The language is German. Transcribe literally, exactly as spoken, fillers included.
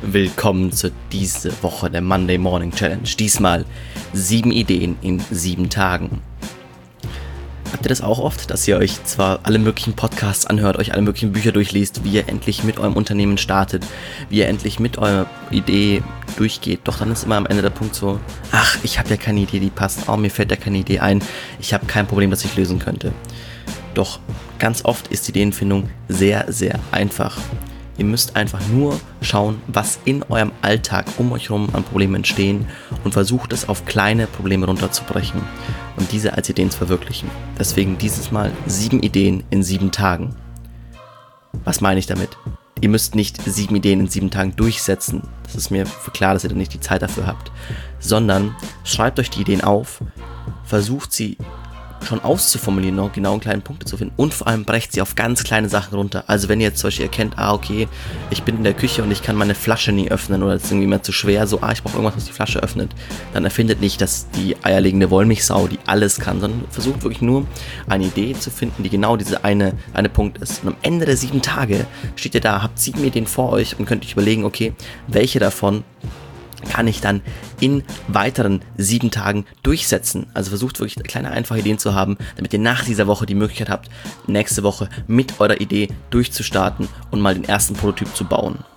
Willkommen zu dieser Woche der Monday Morning Challenge. Diesmal sieben Ideen in sieben Tagen. Habt ihr das auch oft, dass ihr euch zwar alle möglichen Podcasts anhört, euch alle möglichen Bücher durchliest, wie ihr endlich mit eurem Unternehmen startet, wie ihr endlich mit eurer Idee durchgeht, doch dann ist immer am Ende der Punkt so, ach, ich habe ja keine Idee, die passt, oh, mir fällt ja keine Idee ein, ich habe kein Problem, das ich lösen könnte. Doch ganz oft ist die Ideenfindung sehr, sehr einfach. Ihr müsst einfach nur schauen, was in eurem Alltag um euch herum an Problemen entstehen und versucht es auf kleine Probleme runterzubrechen und diese als Ideen zu verwirklichen. Deswegen dieses Mal sieben Ideen in sieben Tagen. Was meine ich damit? Ihr müsst nicht sieben Ideen in sieben Tagen durchsetzen. Das ist mir klar, dass ihr dann nicht die Zeit dafür habt. Sondern schreibt euch die Ideen auf, versucht sie schon auszuformulieren, noch genau kleinen Punkte zu finden und vor allem brecht sie auf ganz kleine Sachen runter. Also wenn ihr jetzt zum Beispiel erkennt, ah okay, ich bin in der Küche und ich kann meine Flasche nie öffnen oder es ist irgendwie mal zu schwer, so ah, ich brauche irgendwas, was die Flasche öffnet, dann erfindet nicht, dass die eierlegende Wollmilchsau, die alles kann, sondern versucht wirklich nur eine Idee zu finden, die genau dieser eine, eine Punkt ist. Und am Ende der sieben Tage steht ihr da, habt sieben Ideen vor euch und könnt euch überlegen, okay, welche davon kann ich dann in weiteren sieben Tagen durchsetzen. Also versucht wirklich kleine, einfache Ideen zu haben, damit ihr nach dieser Woche die Möglichkeit habt, nächste Woche mit eurer Idee durchzustarten und mal den ersten Prototyp zu bauen.